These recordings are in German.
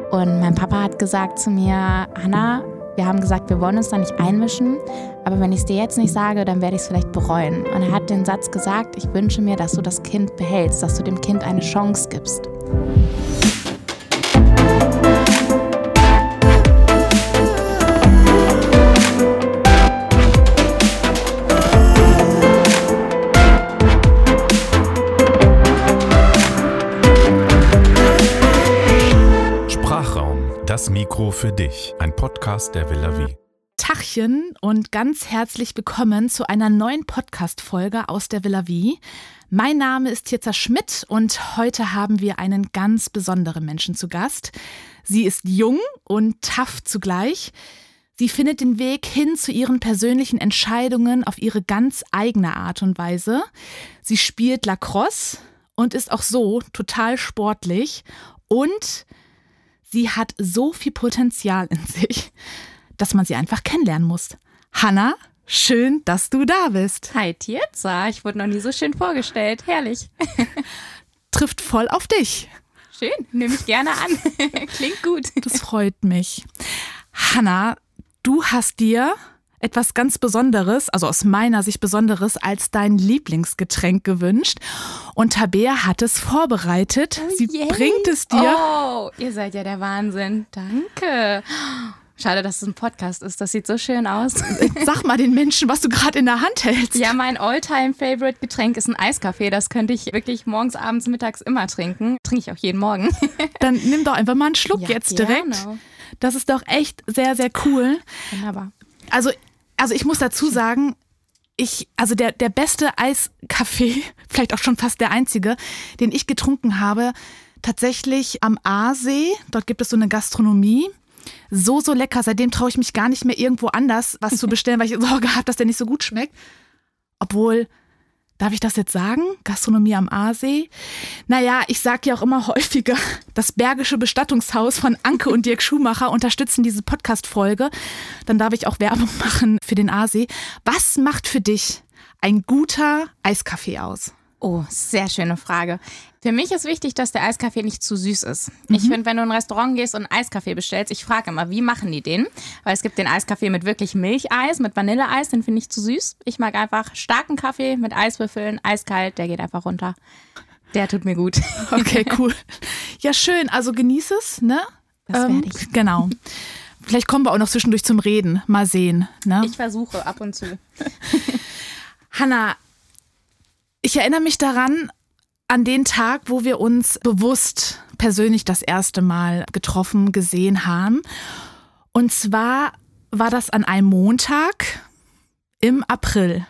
Und mein Papa hat gesagt zu mir, Hannah, wir haben gesagt, wir wollen uns da nicht einmischen, aber wenn ich es dir jetzt nicht sage, dann werde ich es vielleicht bereuen. Und er hat den Satz gesagt, ich wünsche mir, dass du das Kind behältst, dass du dem Kind eine Chance gibst. Das Mikro für dich, ein Podcast der Villa Vie. Tachchen und ganz herzlich willkommen zu einer neuen Podcast-Folge aus der Villa Vie. Mein Name ist Tirza Schmidt und heute haben wir einen ganz besonderen Menschen zu Gast. Sie ist jung und tough zugleich. Sie findet den Weg hin zu ihren persönlichen Entscheidungen auf ihre ganz eigene Art und Weise. Sie spielt Lacrosse und ist auch so total sportlich und sie hat so viel Potenzial in sich, dass man sie einfach kennenlernen muss. Hannah, schön, dass du da bist. Hi Tirza, ich wurde noch nie so schön vorgestellt. Herrlich. Trifft voll auf dich. Schön, nehme ich gerne an. Klingt gut. Das freut mich. Hannah, du hast dir etwas ganz Besonderes, also aus meiner Sicht Besonderes, als dein Lieblingsgetränk gewünscht. Und Tabea hat es vorbereitet. Sie bringt es dir. Oh, ihr seid ja der Wahnsinn. Danke. Schade, dass es ein Podcast ist. Das sieht so schön aus. Sag mal den Menschen, was du gerade in der Hand hältst. Ja, mein All-Time-Favorite-Getränk ist ein Eiskaffee. Das könnte ich wirklich morgens, abends, mittags immer trinken. Trinke ich auch jeden Morgen. Dann nimm doch einfach mal einen Schluck jetzt direkt. Gerne. Das ist doch echt sehr, sehr cool. Wunderbar. Also ich muss dazu sagen, der beste Eiskaffee, vielleicht auch schon fast der einzige, den ich getrunken habe, tatsächlich am Aasee. Dort gibt es so eine Gastronomie. So lecker. Seitdem traue ich mich gar nicht mehr irgendwo anders was zu bestellen, weil ich Sorge habe, dass der nicht so gut schmeckt. Obwohl, darf ich das jetzt sagen? Gastronomie am Aasee? Naja, ich sage ja auch immer häufiger, das Bergische Bestattungshaus von Anke und Dirk Schumacher unterstützen diese Podcast-Folge. Dann darf ich auch Werbung machen für den Aasee. Was macht für dich ein guter Eiskaffee aus? Oh, sehr schöne Frage. Für mich ist wichtig, dass der Eiskaffee nicht zu süß ist. Ich finde, wenn du in ein Restaurant gehst und einen Eiskaffee bestellst, ich frage immer, wie machen die den? Weil es gibt den Eiskaffee mit wirklich Milcheis, mit Vanilleeis, den finde ich zu süß. Ich mag einfach starken Kaffee mit Eiswürfeln, eiskalt, der geht einfach runter. Der tut mir gut. Okay, cool. Ja, schön. Also genieß es, ne? Das werde ich. Genau. Vielleicht kommen wir auch noch zwischendurch zum Reden. Mal sehen. Ne? Ich versuche ab und zu. Hannah, ich erinnere mich daran, an den Tag, wo wir uns bewusst persönlich das erste Mal getroffen, gesehen haben. Und zwar war das an einem Montag im April.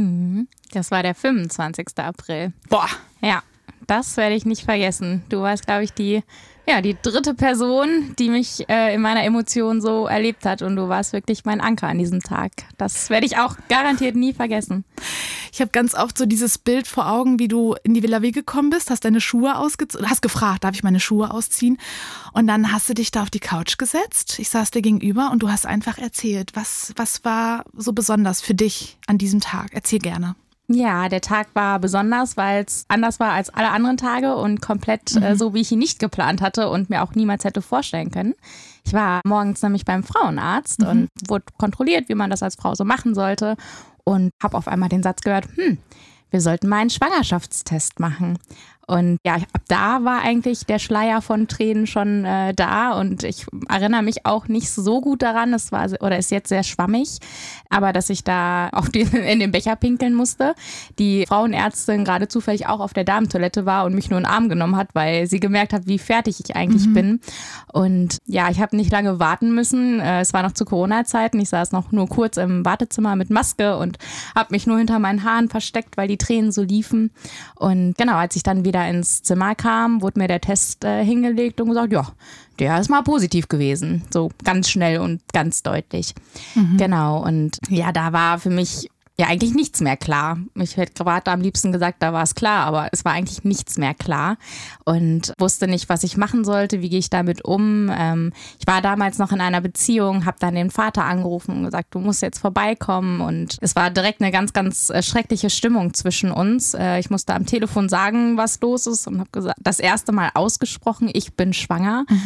Das war der 25. April. Boah. Ja, das werde ich nicht vergessen. Du warst, glaube ich, die dritte Person, die mich in meiner Emotion so erlebt hat. Und du warst wirklich mein Anker an diesem Tag. Das werde ich auch garantiert nie vergessen. Ich habe ganz oft so dieses Bild vor Augen, wie du in die Villa Vie gekommen bist, hast deine Schuhe ausgezogen, hast gefragt, darf ich meine Schuhe ausziehen? Und dann hast du dich da auf die Couch gesetzt. Ich saß dir gegenüber und du hast einfach erzählt. Was war so besonders für dich an diesem Tag? Erzähl gerne. Ja, der Tag war besonders, weil es anders war als alle anderen Tage und komplett so, wie ich ihn nicht geplant hatte und mir auch niemals hätte vorstellen können. Ich war morgens nämlich beim Frauenarzt und wurde kontrolliert, wie man das als Frau so machen sollte und habe auf einmal den Satz gehört, wir sollten mal einen Schwangerschaftstest machen. Und ja, ab da war eigentlich der Schleier von Tränen schon da und ich erinnere mich auch nicht so gut daran, ist jetzt sehr schwammig, aber dass ich da in den Becher pinkeln musste. Die Frauenärztin gerade zufällig auch auf der Damentoilette war und mich nur in den Arm genommen hat, weil sie gemerkt hat, wie fertig ich eigentlich bin. Und ja, ich habe nicht lange warten müssen. Es war noch zu Corona-Zeiten. Ich saß noch nur kurz im Wartezimmer mit Maske und habe mich nur hinter meinen Haaren versteckt, weil die Tränen so liefen. Und genau, als ich dann wieder ins Zimmer kam, wurde mir der Test hingelegt und gesagt, ja, der ist mal positiv gewesen. So ganz schnell und ganz deutlich. Genau, und ja, da war für mich ja eigentlich nichts mehr klar. Ich hätte gerade am liebsten gesagt, da war es klar, aber es war eigentlich nichts mehr klar und wusste nicht, was ich machen sollte, wie gehe ich damit um. Ich war damals noch in einer Beziehung, habe dann den Vater angerufen und gesagt, du musst jetzt vorbeikommen und es war direkt eine ganz, ganz schreckliche Stimmung zwischen uns. Ich musste am Telefon sagen, was los ist und habe gesagt, das erste Mal ausgesprochen, ich bin schwanger.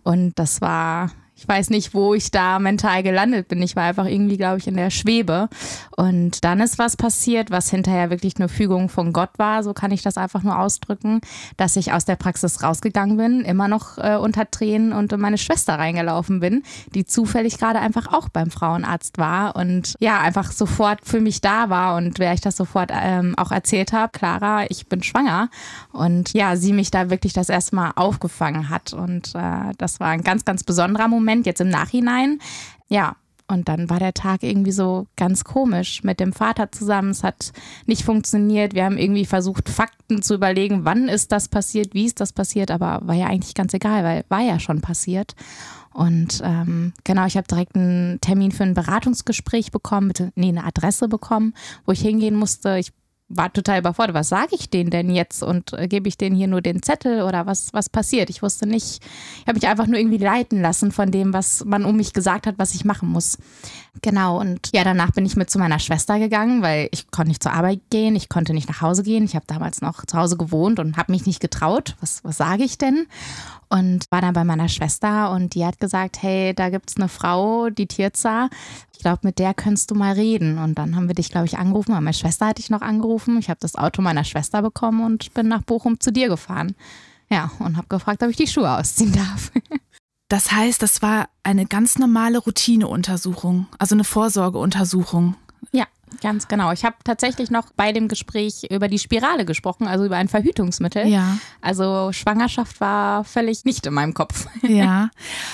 Und das war... Ich weiß nicht, wo ich da mental gelandet bin. Ich war einfach irgendwie, glaube ich, in der Schwebe. Und dann ist was passiert, was hinterher wirklich eine Fügung von Gott war. So kann ich das einfach nur ausdrücken, dass ich aus der Praxis rausgegangen bin, immer noch unter Tränen und in meine Schwester reingelaufen bin, die zufällig gerade einfach auch beim Frauenarzt war und ja, einfach sofort für mich da war. Und wer ich das sofort auch erzählt habe, Clara, ich bin schwanger. Und ja, sie mich da wirklich das erste Mal aufgefangen hat. Und das war ein ganz, ganz besonderer Moment. Jetzt im Nachhinein, ja, und dann war der Tag irgendwie so ganz komisch mit dem Vater zusammen. Es hat nicht funktioniert. Wir haben irgendwie versucht, Fakten zu überlegen, wann ist das passiert, wie ist das passiert, aber war ja eigentlich ganz egal, weil war ja schon passiert. Und genau, ich habe direkt einen Termin für ein Beratungsgespräch bekommen, eine Adresse bekommen, wo ich hingehen musste. Ich war total überfordert. Was sage ich denen denn jetzt? Und gebe ich denen hier nur den Zettel oder was passiert? Ich wusste nicht, ich habe mich einfach nur irgendwie leiten lassen von dem, was man um mich gesagt hat, was ich machen muss. Genau, und ja, danach bin ich mit zu meiner Schwester gegangen, weil ich konnte nicht zur Arbeit gehen, ich konnte nicht nach Hause gehen. Ich habe damals noch zu Hause gewohnt und habe mich nicht getraut. Was sage ich denn? Und war dann bei meiner Schwester und die hat gesagt, hey, da gibt's eine Frau, die Tirza. Ich glaube, mit der könntest du mal reden. Und dann haben wir dich, glaube ich, angerufen. Meine Schwester hatte ich noch angerufen. Ich habe das Auto meiner Schwester bekommen und bin nach Bochum zu dir gefahren. Ja, und habe gefragt, ob ich die Schuhe ausziehen darf. Das heißt, das war eine ganz normale Routineuntersuchung, also eine Vorsorgeuntersuchung. Ja, ganz genau. Ich habe tatsächlich noch bei dem Gespräch über die Spirale gesprochen, also über ein Verhütungsmittel. Ja. Also Schwangerschaft war völlig nicht in meinem Kopf. Ja.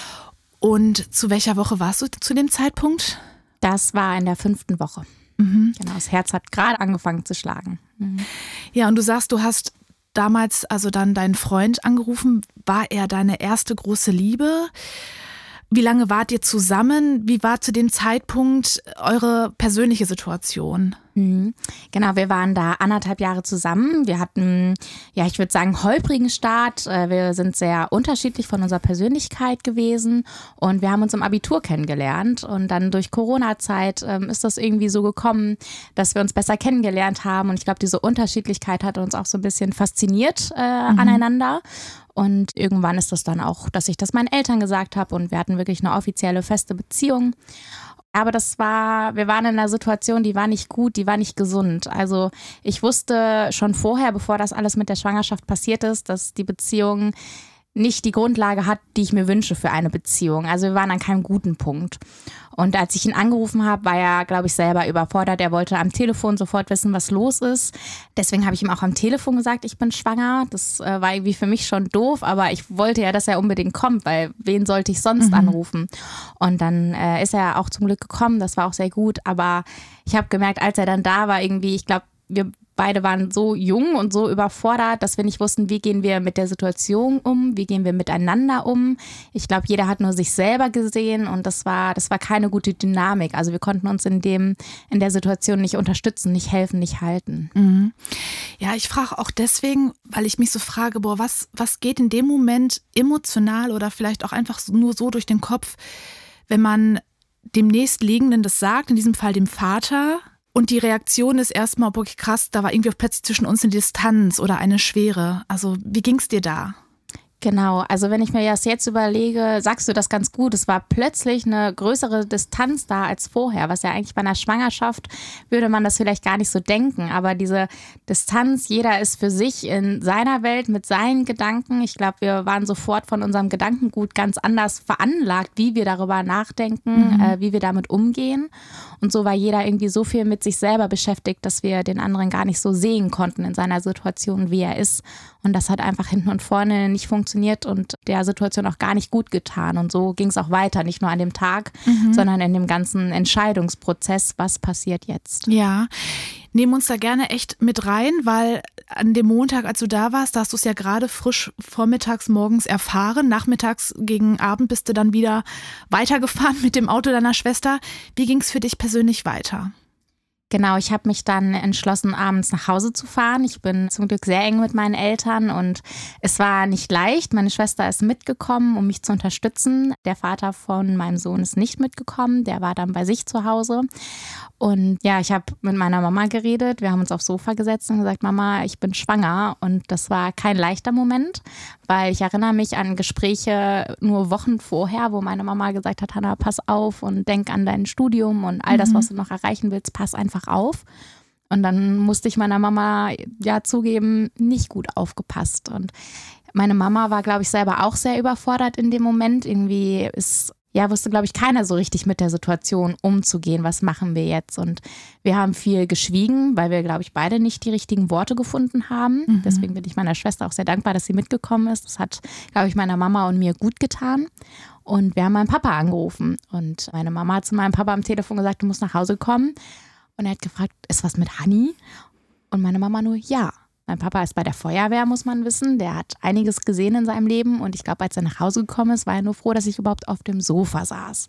Und zu welcher Woche warst du zu dem Zeitpunkt? Das war in der 5. Woche. Mhm. Genau, das Herz hat gerade angefangen zu schlagen. Mhm. Ja, und du sagst, du hast damals also dann deinen Freund angerufen. War er deine erste große Liebe? Wie lange wart ihr zusammen? Wie war zu dem Zeitpunkt eure persönliche Situation? Genau, wir waren da 1,5 Jahre zusammen. Wir hatten, ja, ich würde sagen, holprigen Start. Wir sind sehr unterschiedlich von unserer Persönlichkeit gewesen und wir haben uns im Abitur kennengelernt. Und dann durch Corona-Zeit ist das irgendwie so gekommen, dass wir uns besser kennengelernt haben. Und ich glaube, diese Unterschiedlichkeit hat uns auch so ein bisschen fasziniert aneinander. Und irgendwann ist das dann auch, dass ich das meinen Eltern gesagt habe und wir hatten wirklich eine offizielle, feste Beziehung. Aber wir waren in einer Situation, die war nicht gut, die war nicht gesund. Also ich wusste schon vorher, bevor das alles mit der Schwangerschaft passiert ist, dass die Beziehung nicht die Grundlage hat, die ich mir wünsche für eine Beziehung. Also wir waren an keinem guten Punkt. Und als ich ihn angerufen habe, war er, glaube ich, selber überfordert. Er wollte am Telefon sofort wissen, was los ist. Deswegen habe ich ihm auch am Telefon gesagt, ich bin schwanger. Das war irgendwie für mich schon doof, aber ich wollte ja, dass er unbedingt kommt, weil wen sollte ich sonst anrufen? Und dann ist er auch zum Glück gekommen, das war auch sehr gut. Aber ich habe gemerkt, als er dann da war, irgendwie, ich glaube, wir beide waren so jung und so überfordert, dass wir nicht wussten, wie gehen wir mit der Situation um, wie gehen wir miteinander um. Ich glaube, jeder hat nur sich selber gesehen und das war keine gute Dynamik. Also wir konnten uns in der Situation nicht unterstützen, nicht helfen, nicht halten. Mhm. Ja, ich frage auch deswegen, weil ich mich so frage, was geht in dem Moment emotional oder vielleicht auch einfach nur so durch den Kopf, wenn man dem Nächstliegenden das sagt, in diesem Fall dem Vater. Und die Reaktion ist erstmal, okay, krass, da war irgendwie plötzlich zwischen uns eine Distanz oder eine Schwere. Also wie ging's dir da? Genau, also wenn ich mir das jetzt überlege, sagst du das ganz gut. Es war plötzlich eine größere Distanz da als vorher, was ja eigentlich bei einer Schwangerschaft würde man das vielleicht gar nicht so denken. Aber diese Distanz, jeder ist für sich in seiner Welt mit seinen Gedanken. Ich glaube, wir waren sofort von unserem Gedankengut ganz anders veranlagt, wie wir darüber nachdenken, wie wir damit umgehen. Und so war jeder irgendwie so viel mit sich selber beschäftigt, dass wir den anderen gar nicht so sehen konnten in seiner Situation, wie er ist. Und das hat einfach hinten und vorne nicht funktioniert und der Situation auch gar nicht gut getan. Und so ging es auch weiter, nicht nur an dem Tag, sondern in dem ganzen Entscheidungsprozess, was passiert jetzt. Ja, nehmen uns da gerne echt mit rein, weil an dem Montag, als du da warst, da hast du es ja gerade frisch vormittags, morgens erfahren. Nachmittags gegen Abend bist du dann wieder weitergefahren mit dem Auto deiner Schwester. Wie ging es für dich persönlich weiter? Genau, ich habe mich dann entschlossen, abends nach Hause zu fahren. Ich bin zum Glück sehr eng mit meinen Eltern und es war nicht leicht. Meine Schwester ist mitgekommen, um mich zu unterstützen. Der Vater von meinem Sohn ist nicht mitgekommen, der war dann bei sich zu Hause. Und ja, ich habe mit meiner Mama geredet, wir haben uns aufs Sofa gesetzt und gesagt, Mama, ich bin schwanger. Und das war kein leichter Moment, weil ich erinnere mich an Gespräche nur Wochen vorher, wo meine Mama gesagt hat, Hannah, pass auf und denk an dein Studium und all das, was du noch erreichen willst, pass einfach auf. Und dann musste ich meiner Mama ja zugeben, nicht gut aufgepasst. Und meine Mama war, glaube ich, selber auch sehr überfordert in dem Moment. Irgendwie wusste, glaube ich, keiner so richtig mit der Situation umzugehen. Was machen wir jetzt? Und wir haben viel geschwiegen, weil wir, glaube ich, beide nicht die richtigen Worte gefunden haben. Deswegen bin ich meiner Schwester auch sehr dankbar, dass sie mitgekommen ist. Das hat, glaube ich, meiner Mama und mir gut getan. Und wir haben meinen Papa angerufen. Und meine Mama hat zu meinem Papa am Telefon gesagt, du musst nach Hause kommen. Und er hat gefragt, ist was mit Hanni? Und meine Mama nur, ja. Mein Papa ist bei der Feuerwehr, muss man wissen. Der hat einiges gesehen in seinem Leben. Und ich glaube, als er nach Hause gekommen ist, war er nur froh, dass ich überhaupt auf dem Sofa saß.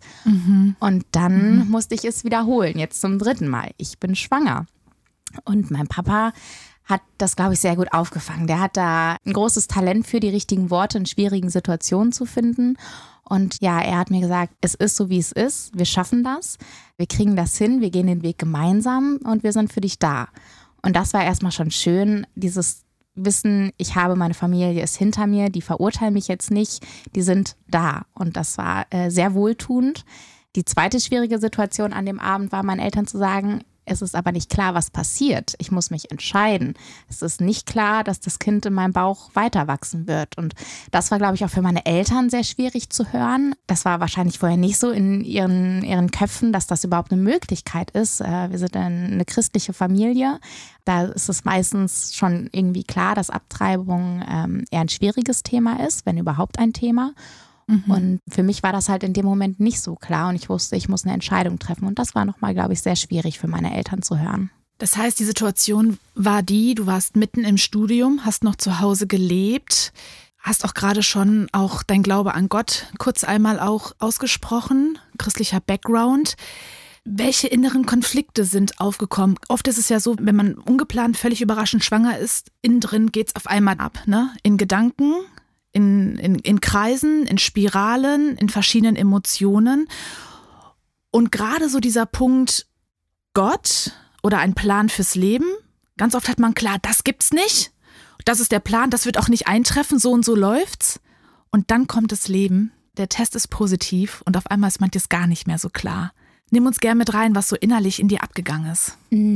Und dann musste ich es wiederholen, jetzt zum 3. Mal. Ich bin schwanger. Und mein Papa hat das, glaube ich, sehr gut aufgefangen. Der hat da ein großes Talent für, die richtigen Worte in schwierigen Situationen zu finden. Und ja, er hat mir gesagt, es ist so, wie es ist. Wir schaffen das. Wir kriegen das hin. Wir gehen den Weg gemeinsam und wir sind für dich da. Und das war erstmal schon schön, dieses Wissen, ich habe meine Familie, ist hinter mir, die verurteilen mich jetzt nicht, die sind da. Und das war sehr wohltuend. Die zweite schwierige Situation an dem Abend war, meinen Eltern zu sagen, es ist aber nicht klar, was passiert. Ich muss mich entscheiden. Es ist nicht klar, dass das Kind in meinem Bauch weiter wachsen wird. Und das war, glaube ich, auch für meine Eltern sehr schwierig zu hören. Das war wahrscheinlich vorher nicht so in ihren Köpfen, dass das überhaupt eine Möglichkeit ist. Wir sind eine christliche Familie. Da ist es meistens schon irgendwie klar, dass Abtreibung eher ein schwieriges Thema ist, wenn überhaupt ein Thema. Und für mich war das halt in dem Moment nicht so klar und ich wusste, ich muss eine Entscheidung treffen. Und das war nochmal, glaube ich, sehr schwierig für meine Eltern zu hören. Das heißt, die Situation war du warst mitten im Studium, hast noch zu Hause gelebt, hast auch gerade schon auch dein Glaube an Gott kurz einmal auch ausgesprochen, christlicher Background. Welche inneren Konflikte sind aufgekommen? Oft ist es ja so, wenn man ungeplant, völlig überraschend schwanger ist, innen drin geht es auf einmal ab, ne? In Gedanken, in Kreisen, in Spiralen, in verschiedenen Emotionen. Und gerade so dieser Punkt Gott oder ein Plan fürs Leben, ganz oft hat man klar, das gibt's nicht, das ist der Plan, das wird auch nicht eintreffen, so und so läuft's. Und dann kommt das Leben, der Test ist positiv und auf einmal ist manches gar nicht mehr so klar. Nimm uns gern mit rein, was so innerlich in dir abgegangen ist.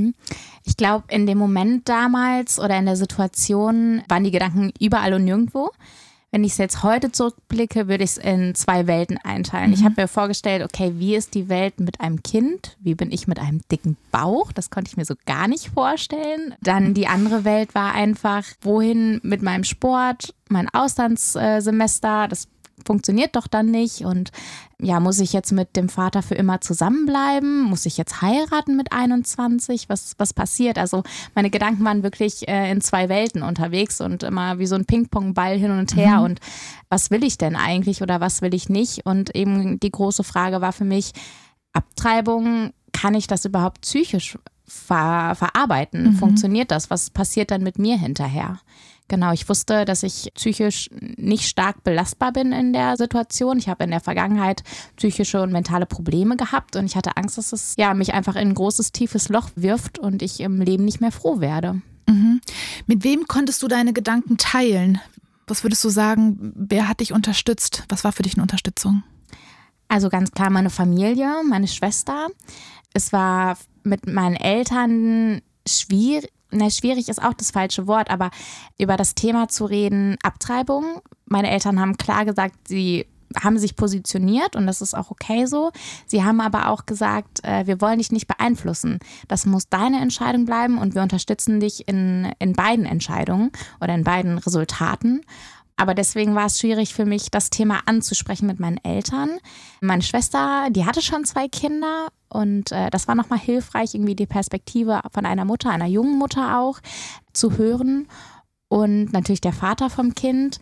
Ich glaube, in dem Moment damals oder in der Situation waren die Gedanken überall und nirgendwo. Wenn ich es jetzt heute zurückblicke, würde ich es in 2 Welten einteilen. Ich habe mir vorgestellt, okay, wie ist die Welt mit einem Kind? Wie bin ich mit einem dicken Bauch? Das konnte ich mir so gar nicht vorstellen. Dann die andere Welt war einfach, wohin mit meinem Sport, mein Auslandssemester, das funktioniert doch dann nicht. Und ja, muss ich jetzt mit dem Vater für immer zusammenbleiben? Muss ich jetzt heiraten mit 21? Was passiert? Also meine Gedanken waren wirklich in 2 Welten unterwegs und immer wie so ein Ping-Pong-Ball hin und her. Und was will ich denn eigentlich oder was will ich nicht? Und eben die große Frage war für mich, Abtreibung, kann ich das überhaupt psychisch verarbeiten? Funktioniert das? Was passiert dann mit mir hinterher? Genau, ich wusste, dass ich psychisch nicht stark belastbar bin in der Situation. Ich habe in der Vergangenheit psychische und mentale Probleme gehabt und ich hatte Angst, dass es mich einfach in ein großes, tiefes Loch wirft und ich im Leben nicht mehr froh werde. Mit wem konntest du deine Gedanken teilen? Was würdest du sagen, wer hat dich unterstützt? Was war für dich eine Unterstützung? Also ganz klar meine Familie, meine Schwester. Es war mit meinen Eltern schwierig. Schwierig ist auch das falsche Wort, aber über das Thema zu reden, Abtreibung. Meine Eltern haben klar gesagt, sie haben sich positioniert und das ist auch okay so. Sie haben aber auch gesagt, wir wollen dich nicht beeinflussen. Das muss deine Entscheidung bleiben und wir unterstützen dich in beiden Entscheidungen oder in beiden Resultaten. Aber deswegen war es schwierig für mich, das Thema anzusprechen mit meinen Eltern. Meine Schwester, die hatte schon 2 Kinder und das war nochmal hilfreich, irgendwie die Perspektive von einer Mutter, einer jungen Mutter auch, zu hören. Und natürlich der Vater vom Kind,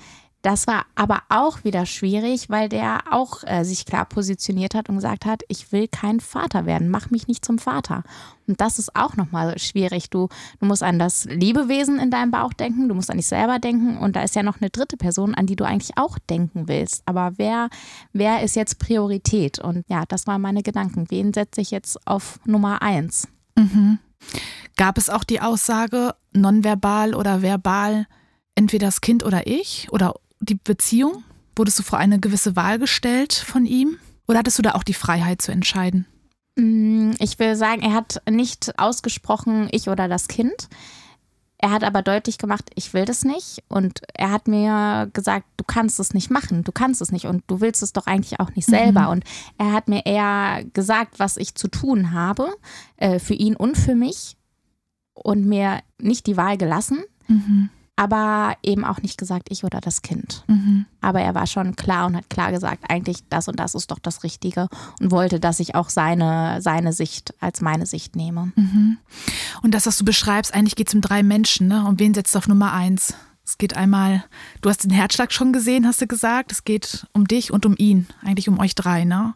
Das war aber auch wieder schwierig, weil der auch sich klar positioniert hat und gesagt hat, ich will kein Vater werden, mach mich nicht zum Vater. Und das ist auch nochmal schwierig. Du musst an das Lebewesen in deinem Bauch denken, du musst an dich selber denken und da ist ja noch eine dritte Person, an die du eigentlich auch denken willst. Aber wer ist jetzt Priorität? Und ja, das waren meine Gedanken. Wen setze ich jetzt auf Nummer 1? Mhm. Gab es auch die Aussage, nonverbal oder verbal, entweder das Kind oder ich oder die Beziehung? Wurdest du vor eine gewisse Wahl gestellt von ihm? Oder hattest du da auch die Freiheit zu entscheiden? Ich will sagen, er hat nicht ausgesprochen, ich oder das Kind. Er hat aber deutlich gemacht, ich will das nicht. Und er hat mir gesagt, du kannst es nicht machen, du kannst es nicht und du willst es doch eigentlich auch nicht selber. Und er hat mir eher gesagt, was ich zu tun habe, für ihn und für mich und mir nicht die Wahl gelassen. Aber eben auch nicht gesagt, ich oder das Kind. Aber er war schon klar und hat klar gesagt, eigentlich das und das ist doch das Richtige und wollte, dass ich auch seine Sicht als meine Sicht nehme. Und das, was du beschreibst, eigentlich geht es um 3 Menschen, ne? Und wen setzt du auf Nummer 1? Es geht einmal, du hast den Herzschlag schon gesehen, hast du gesagt. Es geht um dich und um ihn, eigentlich um euch 3, ne?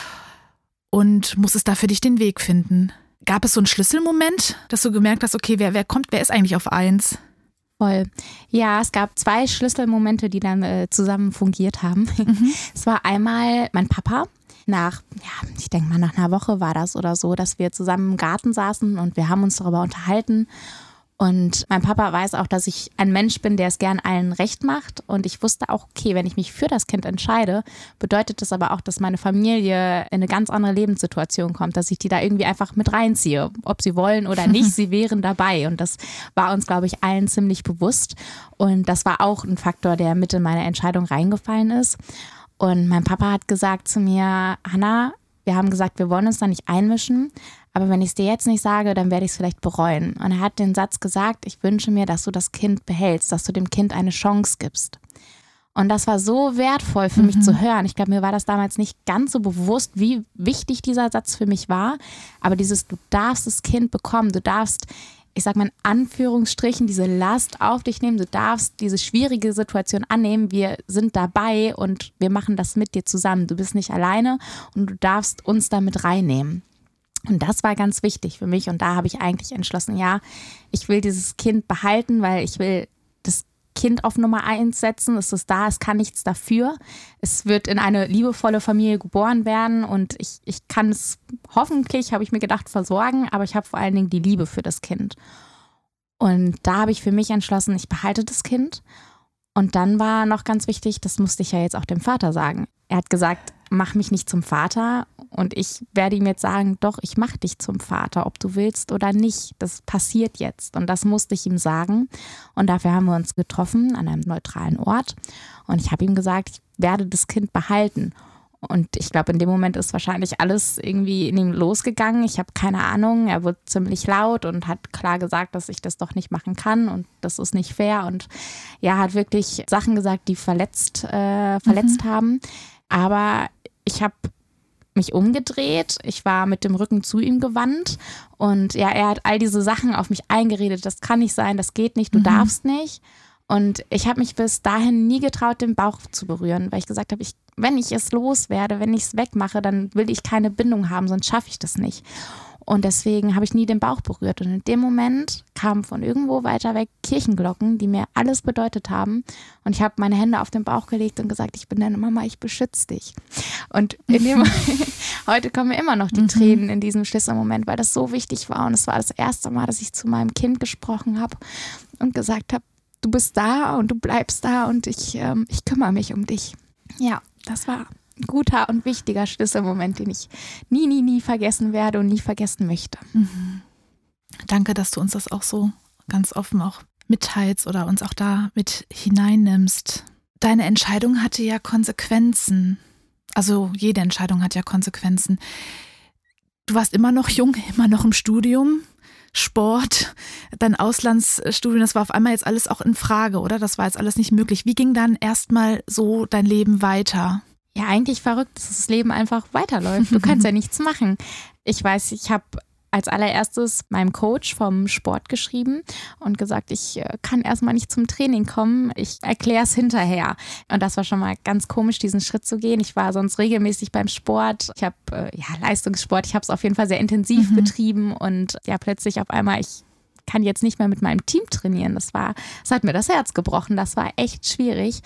Und musstest da für dich den Weg finden. Gab es so einen Schlüsselmoment, dass du gemerkt hast, okay, wer ist eigentlich auf 1? Voll. Ja, es gab 2 Schlüsselmomente, die dann zusammen fungiert haben. Es war einmal mein Papa. Ich denke mal nach einer Woche war das oder so, dass wir zusammen im Garten saßen und wir haben uns darüber unterhalten. Und mein Papa weiß auch, dass ich ein Mensch bin, der es gern allen recht macht. Und ich wusste auch, okay, wenn ich mich für das Kind entscheide, bedeutet das aber auch, dass meine Familie in eine ganz andere Lebenssituation kommt, dass ich die da irgendwie einfach mit reinziehe. Ob sie wollen oder nicht, sie wären dabei. Und das war uns, glaube ich, allen ziemlich bewusst. Und das war auch ein Faktor, der mit in meine Entscheidung reingefallen ist. Und mein Papa hat gesagt zu mir, Hannah, wir haben gesagt, wir wollen uns da nicht einmischen, aber wenn ich es dir jetzt nicht sage, dann werde ich es vielleicht bereuen. Und er hat den Satz gesagt, ich wünsche mir, dass du das Kind behältst, dass du dem Kind eine Chance gibst. Und das war so wertvoll für mich zu hören. Ich glaube, mir war das damals nicht ganz so bewusst, wie wichtig dieser Satz für mich war. Aber du darfst das Kind bekommen, du darfst, ich sag mal in Anführungsstrichen, diese Last auf dich nehmen, du darfst diese schwierige Situation annehmen, wir sind dabei und wir machen das mit dir zusammen. Du bist nicht alleine und du darfst uns da mit reinnehmen. Und das war ganz wichtig für mich und da habe ich eigentlich entschlossen, ja, ich will dieses Kind behalten, weil ich will das Kind auf Nummer 1 setzen. Es ist da, es kann nichts dafür. Es wird in eine liebevolle Familie geboren werden und ich kann es hoffentlich, habe ich mir gedacht, versorgen, aber ich habe vor allen Dingen die Liebe für das Kind. Und da habe ich für mich entschlossen, ich behalte das Kind. Und dann war noch ganz wichtig, das musste ich ja jetzt auch dem Vater sagen. Er hat gesagt, mach mich nicht zum Vater und ich werde ihm jetzt sagen, doch, ich mache dich zum Vater, ob du willst oder nicht. Das passiert jetzt und das musste ich ihm sagen und dafür haben wir uns getroffen an einem neutralen Ort und ich habe ihm gesagt, ich werde das Kind behalten. Und ich glaube, in dem Moment ist wahrscheinlich alles irgendwie in ihm losgegangen. Ich habe keine Ahnung. Er wurde ziemlich laut und hat klar gesagt, dass ich das doch nicht machen kann und das ist nicht fair. Und ja, hat wirklich Sachen gesagt, die verletzt haben. Aber ich habe mich umgedreht. Ich war mit dem Rücken zu ihm gewandt. Und ja, er hat all diese Sachen auf mich eingeredet. Das kann nicht sein, das geht nicht, du darfst nicht. Und ich habe mich bis dahin nie getraut, den Bauch zu berühren, weil ich gesagt habe, wenn ich es loswerde, wenn ich es wegmache, dann will ich keine Bindung haben, sonst schaffe ich das nicht. Und deswegen habe ich nie den Bauch berührt. Und in dem Moment kamen von irgendwo weiter weg Kirchenglocken, die mir alles bedeutet haben. Und ich habe meine Hände auf den Bauch gelegt und gesagt, ich bin deine Mama, ich beschütze dich. Und heute kommen mir immer noch die Tränen in diesem Schlüsselmoment, weil das so wichtig war. Und es war das erste Mal, dass ich zu meinem Kind gesprochen habe und gesagt habe, du bist da und du bleibst da und ich kümmere mich um dich. Ja, das war ein guter und wichtiger Schlüsselmoment, den ich nie vergessen werde und nie vergessen möchte. Danke, dass du uns das auch so ganz offen auch mitteilst oder uns auch da mit hineinnimmst. Deine Entscheidung hatte ja Konsequenzen. Also jede Entscheidung hat ja Konsequenzen. Du warst immer noch jung, immer noch im Studium. Sport, dein Auslandsstudium, das war auf einmal jetzt alles auch in Frage, oder? Das war jetzt alles nicht möglich. Wie ging dann erstmal so dein Leben weiter? Ja, eigentlich verrückt, dass das Leben einfach weiterläuft. Du kannst ja nichts machen. Ich weiß, ich habe als allererstes meinem Coach vom Sport geschrieben und gesagt, ich kann erstmal nicht zum Training kommen, ich erkläre es hinterher. Und das war schon mal ganz komisch, diesen Schritt zu gehen. Ich war sonst regelmäßig beim Sport. Ich habe Leistungssport, ich habe es auf jeden Fall sehr intensiv betrieben und ja, plötzlich auf einmal, ich kann jetzt nicht mehr mit meinem Team trainieren. Das hat mir das Herz gebrochen. Das war echt schwierig.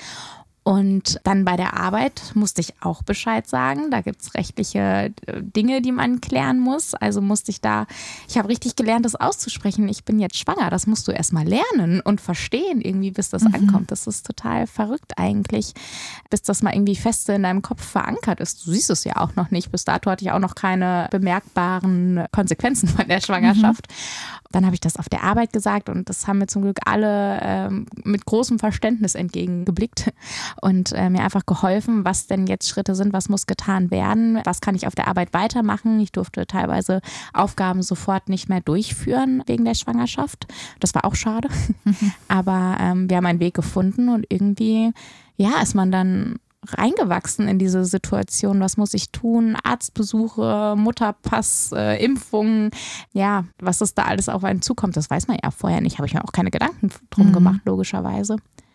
Und dann bei der Arbeit musste ich auch Bescheid sagen. Da gibt es rechtliche Dinge, die man klären muss. Also ich habe richtig gelernt, das auszusprechen. Ich bin jetzt schwanger. Das musst du erstmal lernen und verstehen irgendwie, bis das ankommt. Das ist total verrückt eigentlich, bis das mal irgendwie fest in deinem Kopf verankert ist. Du siehst es ja auch noch nicht. Bis dato hatte ich auch noch keine bemerkbaren Konsequenzen von der Schwangerschaft. Dann habe ich das auf der Arbeit gesagt und das haben mir zum Glück alle mit großem Verständnis entgegengeblickt und mir einfach geholfen, was denn jetzt Schritte sind, was muss getan werden, was kann ich auf der Arbeit weitermachen. Ich durfte teilweise Aufgaben sofort nicht mehr durchführen wegen der Schwangerschaft. Das war auch schade, aber wir haben einen Weg gefunden und irgendwie ist man dann reingewachsen in diese Situation. Was muss ich tun? Arztbesuche, Mutterpass, Impfungen. Ja, was es da alles auf einen zukommt, das weiß man ja vorher nicht. Habe ich mir auch keine Gedanken drum gemacht, logischerweise.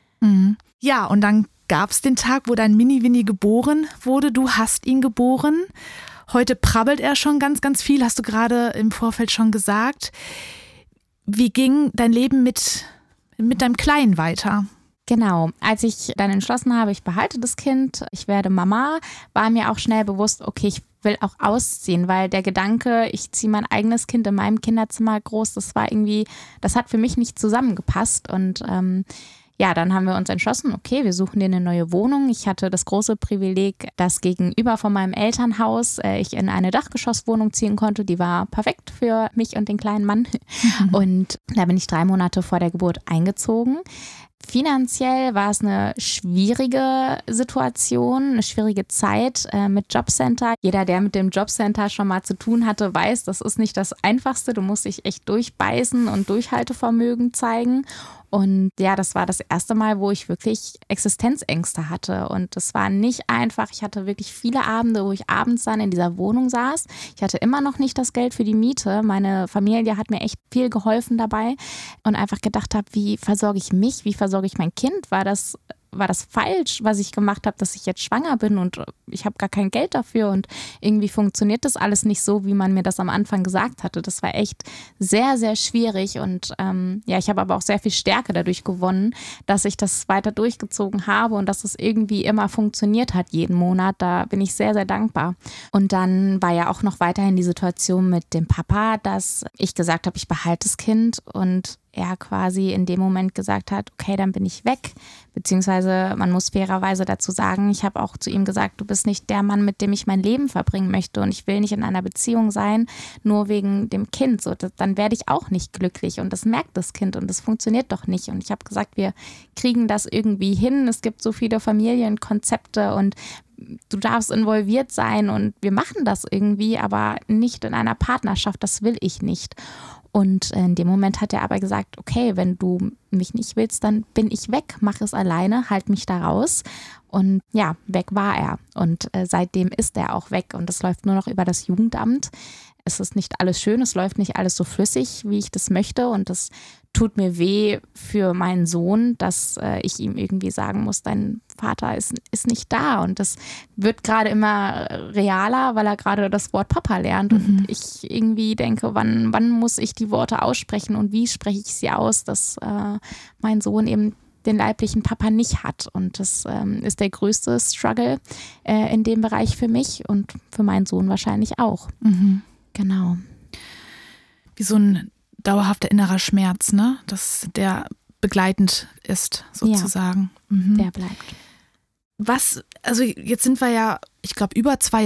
Ja, und dann gab es den Tag, wo dein Mini-Winnie geboren wurde. Du hast ihn geboren. Heute prabbelt er schon ganz, ganz viel, hast du gerade im Vorfeld schon gesagt. Wie ging dein Leben mit deinem Kleinen weiter? Genau, als ich dann entschlossen habe, ich behalte das Kind, ich werde Mama, war mir auch schnell bewusst, okay, ich will auch ausziehen, weil der Gedanke, ich ziehe mein eigenes Kind in meinem Kinderzimmer groß, das hat für mich nicht zusammengepasst und dann haben wir uns entschlossen, okay, wir suchen dir eine neue Wohnung. Ich hatte das große Privileg, dass gegenüber von meinem Elternhaus ich in eine Dachgeschosswohnung ziehen konnte. Die war perfekt für mich und den kleinen Mann. Und da bin ich 3 Monate vor der Geburt eingezogen. Finanziell war es eine schwierige Situation, eine schwierige Zeit mit Jobcenter. Jeder, der mit dem Jobcenter schon mal zu tun hatte, weiß, das ist nicht das Einfachste. Du musst dich echt durchbeißen und Durchhaltevermögen zeigen. Und ja, das war das erste Mal, wo ich wirklich Existenzängste hatte. Und das war nicht einfach. Ich hatte wirklich viele Abende, wo ich abends dann in dieser Wohnung saß. Ich hatte immer noch nicht das Geld für die Miete. Meine Familie hat mir echt viel geholfen dabei und einfach gedacht habe, wie versorge ich mich, wie versorge ich mein Kind? War das falsch, was ich gemacht habe, dass ich jetzt schwanger bin und ich habe gar kein Geld dafür und irgendwie funktioniert das alles nicht so, wie man mir das am Anfang gesagt hatte. Das war echt sehr, sehr schwierig und ich habe aber auch sehr viel Stärke dadurch gewonnen, dass ich das weiter durchgezogen habe und dass es irgendwie immer funktioniert hat jeden Monat. Da bin ich sehr, sehr dankbar. Und dann war ja auch noch weiterhin die Situation mit dem Papa, dass ich gesagt habe, ich behalte das Kind und er quasi in dem Moment gesagt hat, okay, dann bin ich weg. Beziehungsweise man muss fairerweise dazu sagen, ich habe auch zu ihm gesagt, du bist nicht der Mann, mit dem ich mein Leben verbringen möchte und ich will nicht in einer Beziehung sein, nur wegen dem Kind. So, dann werde ich auch nicht glücklich und das merkt das Kind und das funktioniert doch nicht. Und ich habe gesagt, wir kriegen das irgendwie hin. Es gibt so viele Familienkonzepte und du darfst involviert sein und wir machen das irgendwie, aber nicht in einer Partnerschaft, das will ich nicht. Und in dem Moment hat er aber gesagt, okay, wenn du mich nicht willst, dann bin ich weg, mach es alleine, halt mich da raus. Und ja, weg war er. Und seitdem ist er auch weg und das läuft nur noch über das Jugendamt. Es ist nicht alles schön, es läuft nicht alles so flüssig, wie ich das möchte und das tut mir weh für meinen Sohn, dass ich ihm irgendwie sagen muss, dein Vater ist nicht da und das wird gerade immer realer, weil er gerade das Wort Papa lernt und ich irgendwie denke, wann muss ich die Worte aussprechen und wie spreche ich sie aus, dass mein Sohn eben den leiblichen Papa nicht hat und das ist der größte Struggle in dem Bereich für mich und für meinen Sohn wahrscheinlich auch. Genau. Wie so ein dauerhafter innerer Schmerz, ne? Dass der begleitend ist, sozusagen. Ja, der bleibt. Also jetzt sind wir ja, ich glaube, über 2,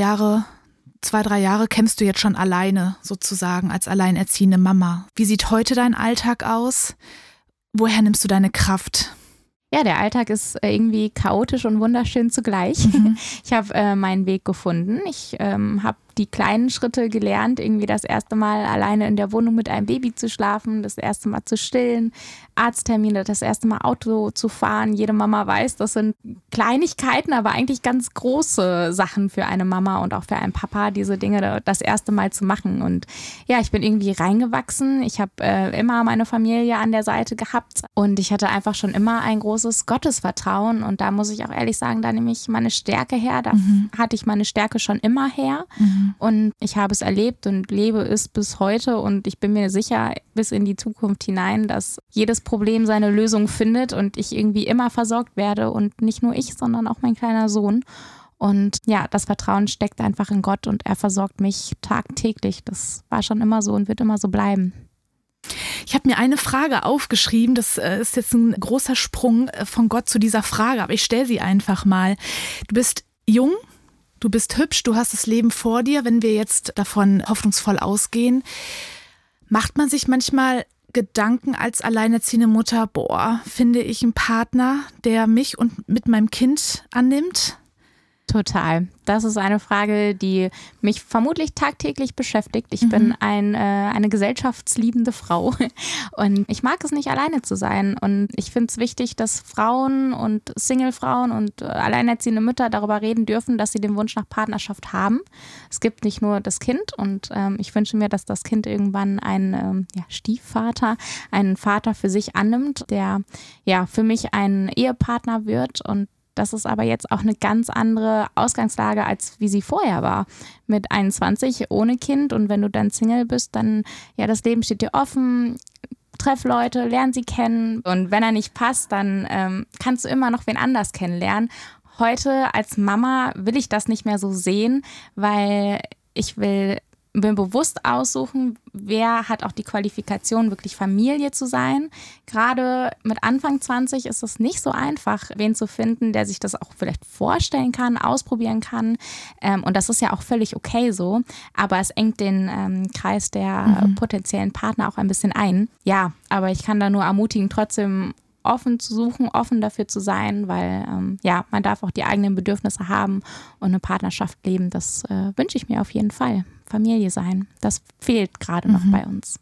3 Jahre kämpfst du jetzt schon alleine, sozusagen, als alleinerziehende Mama. Wie sieht heute dein Alltag aus? Woher nimmst du deine Kraft? Ja, der Alltag ist irgendwie chaotisch und wunderschön zugleich. Ich habe meinen Weg gefunden. Ich habe die kleinen Schritte gelernt, irgendwie das erste Mal alleine in der Wohnung mit einem Baby zu schlafen, das erste Mal zu stillen, Arzttermine, das erste Mal Auto zu fahren. Jede Mama weiß, das sind Kleinigkeiten, aber eigentlich ganz große Sachen für eine Mama und auch für einen Papa, diese Dinge das erste Mal zu machen. Und ja, ich bin irgendwie reingewachsen. Ich habe immer meine Familie an der Seite gehabt und ich hatte einfach schon immer ein großes Gottesvertrauen. Und da muss ich auch ehrlich sagen, da nehme ich meine Stärke her. Da hatte ich meine Stärke schon immer her. Und ich habe es erlebt und lebe es bis heute. Und ich bin mir sicher, bis in die Zukunft hinein, dass jedes Problem seine Lösung findet und ich irgendwie immer versorgt werde. Und nicht nur ich, sondern auch mein kleiner Sohn. Und ja, das Vertrauen steckt einfach in Gott und er versorgt mich tagtäglich. Das war schon immer so und wird immer so bleiben. Ich habe mir eine Frage aufgeschrieben, das ist jetzt ein großer Sprung von Gott zu dieser Frage, aber ich stelle sie einfach mal. Du bist jung, du bist hübsch, du hast das Leben vor dir, wenn wir jetzt davon hoffnungsvoll ausgehen. Macht man sich manchmal Gedanken als alleinerziehende Mutter, finde ich einen Partner, der mich und mit meinem Kind annimmt? Total. Das ist eine Frage, die mich vermutlich tagtäglich beschäftigt. Ich bin eine gesellschaftsliebende Frau und ich mag es nicht, alleine zu sein. Und ich finde es wichtig, dass Frauen und Singlefrauen und alleinerziehende Mütter darüber reden dürfen, dass sie den Wunsch nach Partnerschaft haben. Es gibt nicht nur das Kind und ich wünsche mir, dass das Kind irgendwann einen Stiefvater, einen Vater für sich annimmt, der für mich ein Ehepartner wird. Und das ist aber jetzt auch eine ganz andere Ausgangslage, als wie sie vorher war. Mit 21 ohne Kind und wenn du dann Single bist, dann, das Leben steht dir offen, treff Leute, lern sie kennen und wenn er nicht passt, dann kannst du immer noch wen anders kennenlernen. Heute als Mama will ich das nicht mehr so sehen, weil ich will bewusst aussuchen, wer hat auch die Qualifikation, wirklich Familie zu sein. Gerade mit Anfang 20 ist es nicht so einfach, wen zu finden, der sich das auch vielleicht vorstellen kann, ausprobieren kann. Und das ist ja auch völlig okay so. Aber es engt den Kreis der potenziellen Partner auch ein bisschen ein. Ja, aber ich kann da nur ermutigen, trotzdem offen zu suchen, offen dafür zu sein, weil man darf auch die eigenen Bedürfnisse haben und eine Partnerschaft leben. Das wünsche ich mir auf jeden Fall. Familie sein, das fehlt gerade noch bei uns.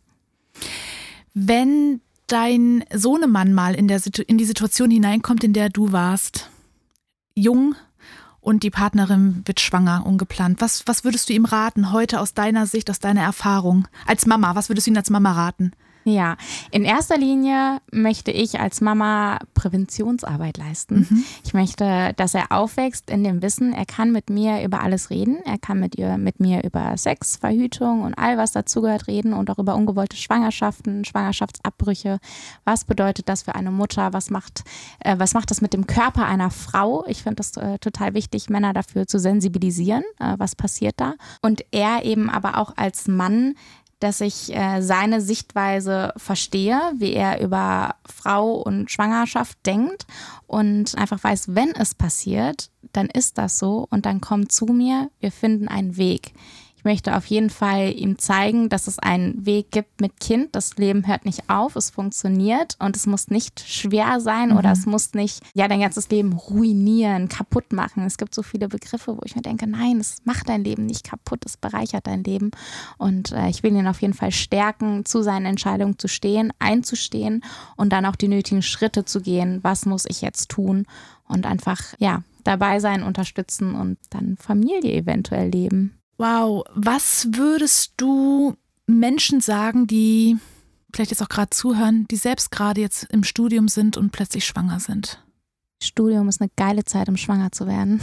Wenn dein Sohnemann mal in die Situation hineinkommt, in der du warst, jung und die Partnerin wird schwanger, ungeplant, was würdest du ihm raten, heute aus deiner Sicht, aus deiner Erfahrung, als Mama, was würdest du ihm als Mama raten? Ja, in erster Linie möchte ich als Mama Präventionsarbeit leisten. Ich möchte, dass er aufwächst in dem Wissen, er kann mit mir über alles reden. Er kann mit mir über Sex, Verhütung und all was dazugehört reden und auch über ungewollte Schwangerschaften, Schwangerschaftsabbrüche. Was bedeutet das für eine Mutter? Was macht das mit dem Körper einer Frau? Ich finde das total wichtig, Männer dafür zu sensibilisieren. Was passiert da? Und er eben aber auch als Mann, dass ich seine Sichtweise verstehe, wie er über Frau und Schwangerschaft denkt und einfach weiß, wenn es passiert, dann ist das so und dann komm zu mir, wir finden einen Weg. Ich möchte auf jeden Fall ihm zeigen, dass es einen Weg gibt mit Kind. Das Leben hört nicht auf, es funktioniert und es muss nicht schwer sein oder es muss nicht dein ganzes Leben ruinieren, kaputt machen. Es gibt so viele Begriffe, wo ich mir denke, nein, es macht dein Leben nicht kaputt, es bereichert dein Leben. Und ich will ihn auf jeden Fall stärken, zu seinen Entscheidungen zu stehen, einzustehen und dann auch die nötigen Schritte zu gehen. Was muss ich jetzt tun? Und einfach, dabei sein, unterstützen und dann Familie eventuell leben. Wow, was würdest du Menschen sagen, die vielleicht jetzt auch gerade zuhören, die selbst gerade jetzt im Studium sind und plötzlich schwanger sind? Studium ist eine geile Zeit, um schwanger zu werden.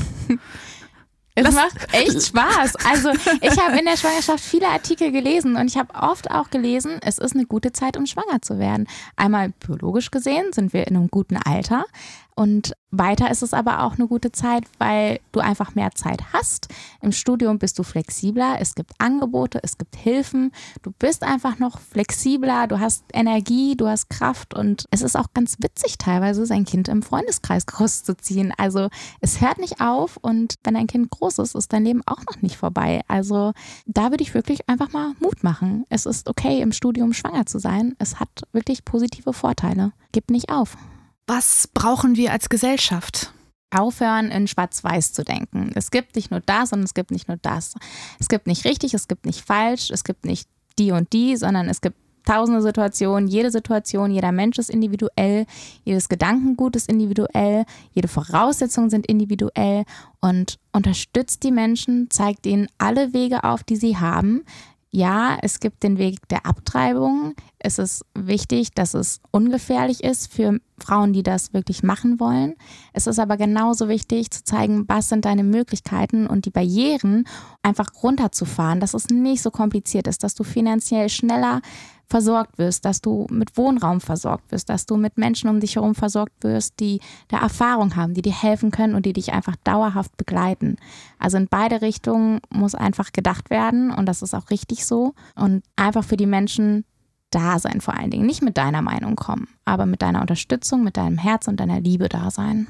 Es macht echt Spaß. Also ich habe in der Schwangerschaft viele Artikel gelesen und ich habe oft auch gelesen, es ist eine gute Zeit, um schwanger zu werden. Einmal biologisch gesehen sind wir in einem guten Alter und weiter ist es aber auch eine gute Zeit, weil du einfach mehr Zeit hast. Im Studium bist du flexibler, es gibt Angebote, es gibt Hilfen. Du bist einfach noch flexibler, du hast Energie, du hast Kraft und es ist auch ganz witzig teilweise, sein Kind im Freundeskreis großzuziehen. Also es hört nicht auf und wenn ein Kind groß ist, ist dein Leben auch noch nicht vorbei. Also da würde ich wirklich einfach mal Mut machen. Es ist okay, im Studium schwanger zu sein. Es hat wirklich positive Vorteile. Gib nicht auf. Was brauchen wir als Gesellschaft? aufhören, in Schwarz-Weiß zu denken. Es gibt nicht nur das und es gibt nicht nur das. Es gibt nicht richtig, es gibt nicht falsch, es gibt nicht die und die, sondern es gibt tausende Situationen, jeder Mensch ist individuell, jedes Gedankengut ist individuell, jede Voraussetzungen sind individuell und unterstützt die Menschen, zeigt ihnen alle Wege auf, die sie haben. Ja, es gibt den Weg der Abtreibung. Es ist wichtig, dass es ungefährlich ist für Frauen, die das wirklich machen wollen. Es ist aber genauso wichtig zu zeigen, was sind deine Möglichkeiten und die Barrieren einfach runterzufahren, dass es nicht so kompliziert ist, dass du finanziell schneller versorgt wirst, dass du mit Wohnraum versorgt wirst, dass du mit Menschen um dich herum versorgt wirst, die da Erfahrung haben, die dir helfen können und die dich einfach dauerhaft begleiten. Also in beide Richtungen muss einfach gedacht werden und das ist auch richtig so und einfach für die Menschen da sein vor allen Dingen. Nicht mit deiner Meinung kommen, aber mit deiner Unterstützung, mit deinem Herz und deiner Liebe da sein.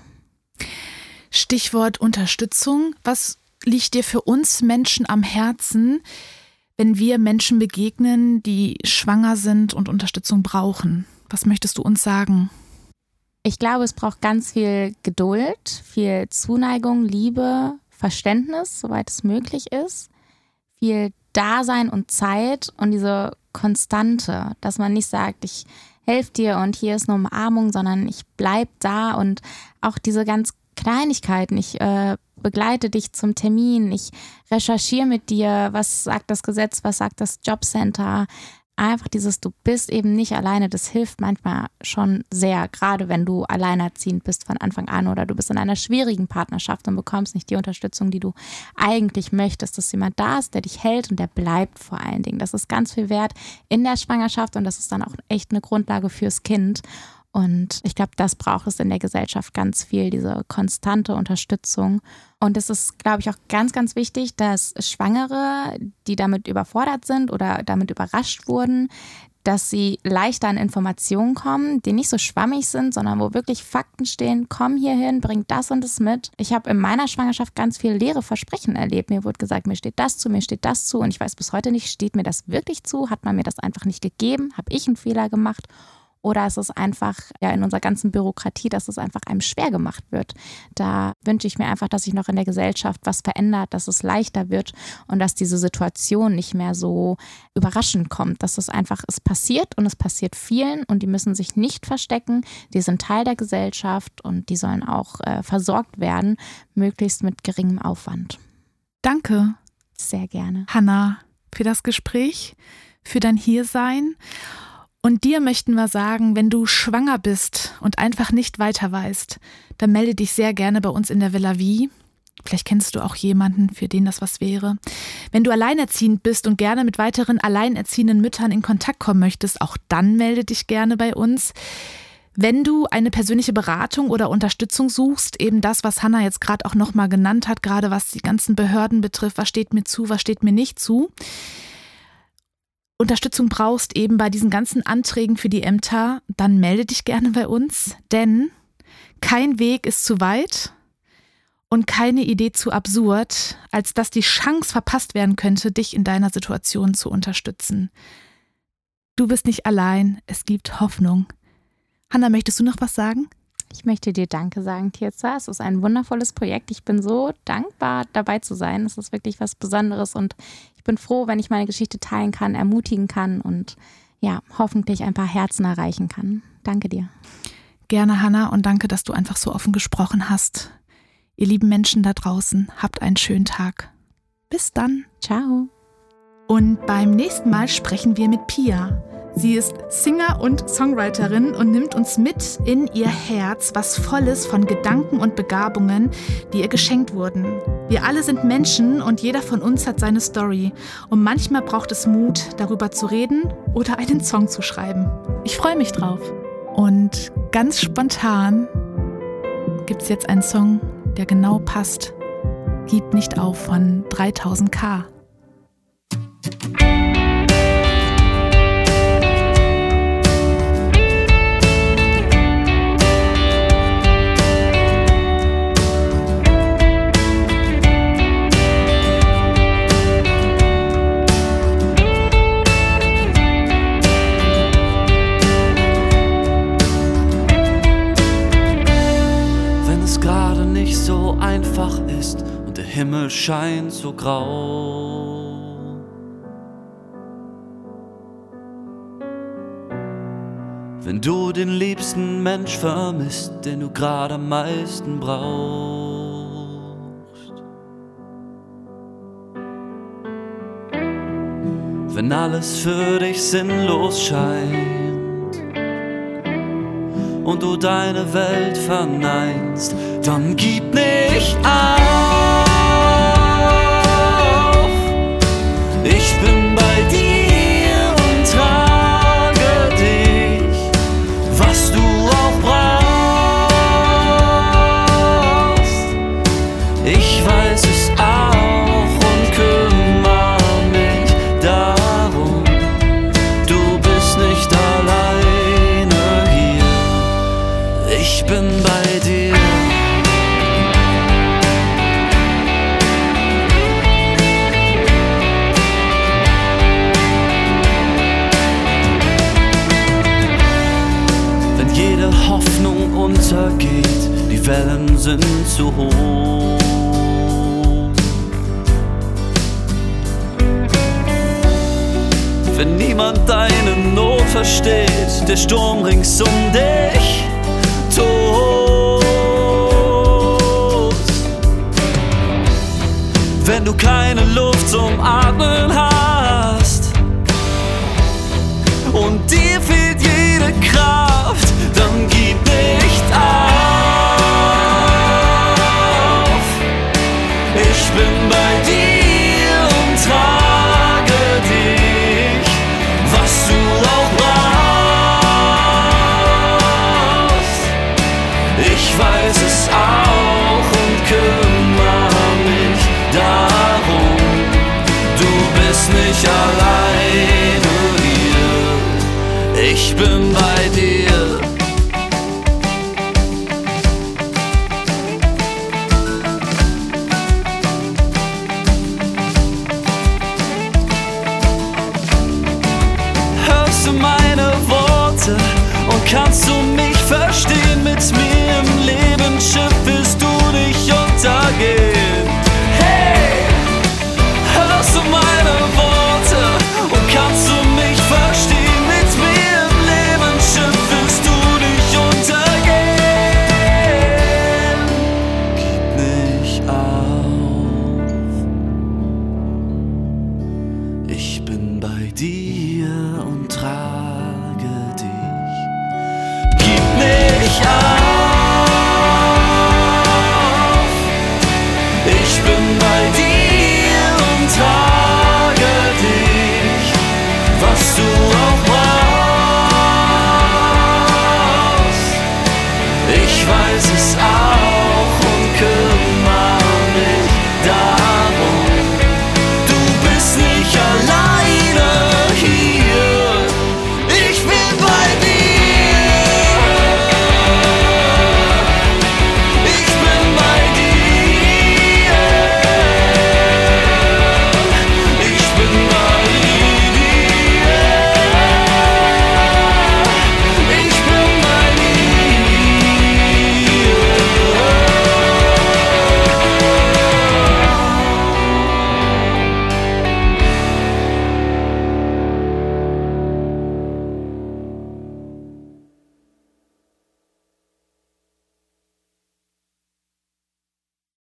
Stichwort Unterstützung. Was liegt dir für uns Menschen am Herzen, wenn wir Menschen begegnen, die schwanger sind und Unterstützung brauchen? Was möchtest du uns sagen? Ich glaube, es braucht ganz viel Geduld, viel Zuneigung, Liebe, Verständnis, soweit es möglich ist, viel Dasein und Zeit und diese Konstante, dass man nicht sagt, ich helfe dir und hier ist eine Umarmung, sondern ich bleib da und auch diese ganz Kleinigkeiten, ich begleite dich zum Termin, ich recherchiere mit dir, was sagt das Gesetz, was sagt das Jobcenter. Einfach dieses, du bist eben nicht alleine, das hilft manchmal schon sehr, gerade wenn du alleinerziehend bist von Anfang an oder du bist in einer schwierigen Partnerschaft und bekommst nicht die Unterstützung, die du eigentlich möchtest, dass jemand da ist, der dich hält und der bleibt vor allen Dingen. Das ist ganz viel wert in der Schwangerschaft und das ist dann auch echt eine Grundlage fürs Kind. Und ich glaube, das braucht es in der Gesellschaft ganz viel, diese konstante Unterstützung. Und es ist, glaube ich, auch ganz, ganz wichtig, dass Schwangere, die damit überfordert sind oder damit überrascht wurden, dass sie leichter an Informationen kommen, die nicht so schwammig sind, sondern wo wirklich Fakten stehen, komm hier hin, bring das und das mit. Ich habe in meiner Schwangerschaft ganz viel leere Versprechen erlebt. Mir wurde gesagt, mir steht das zu, mir steht das zu. Und ich weiß bis heute nicht, steht mir das wirklich zu? Hat man mir das einfach nicht gegeben? Habe ich einen Fehler gemacht? Oder ist es einfach in unserer ganzen Bürokratie, dass es einfach einem schwer gemacht wird. Da wünsche ich mir einfach, dass sich noch in der Gesellschaft was verändert, dass es leichter wird und dass diese Situation nicht mehr so überraschend kommt. Dass es einfach, es passiert und es passiert vielen und die müssen sich nicht verstecken. Die sind Teil der Gesellschaft und die sollen auch versorgt werden, möglichst mit geringem Aufwand. Danke. Sehr gerne. Hannah, für das Gespräch, für dein Hiersein. Und dir möchten wir sagen, wenn du schwanger bist und einfach nicht weiter weißt, dann melde dich sehr gerne bei uns in der Villa Vie. Vielleicht kennst du auch jemanden, für den das was wäre. Wenn du alleinerziehend bist und gerne mit weiteren alleinerziehenden Müttern in Kontakt kommen möchtest, auch dann melde dich gerne bei uns. Wenn du eine persönliche Beratung oder Unterstützung suchst, eben das, was Hannah jetzt gerade auch nochmal genannt hat, gerade was die ganzen Behörden betrifft, was steht mir zu, was steht mir nicht zu, Unterstützung brauchst eben bei diesen ganzen Anträgen für die Ämter, dann melde dich gerne bei uns, denn kein Weg ist zu weit und keine Idee zu absurd, als dass die Chance verpasst werden könnte, dich in deiner Situation zu unterstützen. Du bist nicht allein, es gibt Hoffnung. Hannah, möchtest du noch was sagen? Ich möchte dir Danke sagen, Tirza. Es ist ein wundervolles Projekt. Ich bin so dankbar, dabei zu sein. Es ist wirklich was Besonderes und ich bin froh, wenn ich meine Geschichte teilen kann, ermutigen kann und ja, hoffentlich ein paar Herzen erreichen kann. Danke dir. Gerne, Hannah, und danke, dass du einfach so offen gesprochen hast. Ihr lieben Menschen da draußen, habt einen schönen Tag. Bis dann. Ciao. Und beim nächsten Mal sprechen wir mit Pia. Sie ist Singer und Songwriterin und nimmt uns mit in ihr Herz, was voll ist von Gedanken und Begabungen, die ihr geschenkt wurden. Wir alle sind Menschen und jeder von uns hat seine Story. Und manchmal braucht es Mut, darüber zu reden oder einen Song zu schreiben. Ich freue mich drauf. Und ganz spontan gibt es jetzt einen Song, der genau passt. Gib nicht auf von 3000K. einfach ist und der Himmel scheint so grau. Wenn du den liebsten Mensch vermisst, den du gerade am meisten brauchst. Wenn alles für dich sinnlos scheint und du deine Welt verneinst, dann gib nicht auf. Ich bin bei dir und trage dich, was du auch brauchst. Ich weiß es auch und kümmere mich darum. Du bist nicht alleine hier. Ich bin bei dir. Wenn jede Hoffnung untergeht, die Wellen sind zu hoch. Wenn niemand deine Not versteht, der Sturm rings um dich tobt. Wenn du keine Luft zum Atmen hast und dir fehlt jede Kraft, dann gib nicht auf. Ich bin bei dir und trage dich, was du auch brauchst. Ich weiß es auch und kümmere mich darum. Du bist nicht alleine hier. Ich bin bei dir.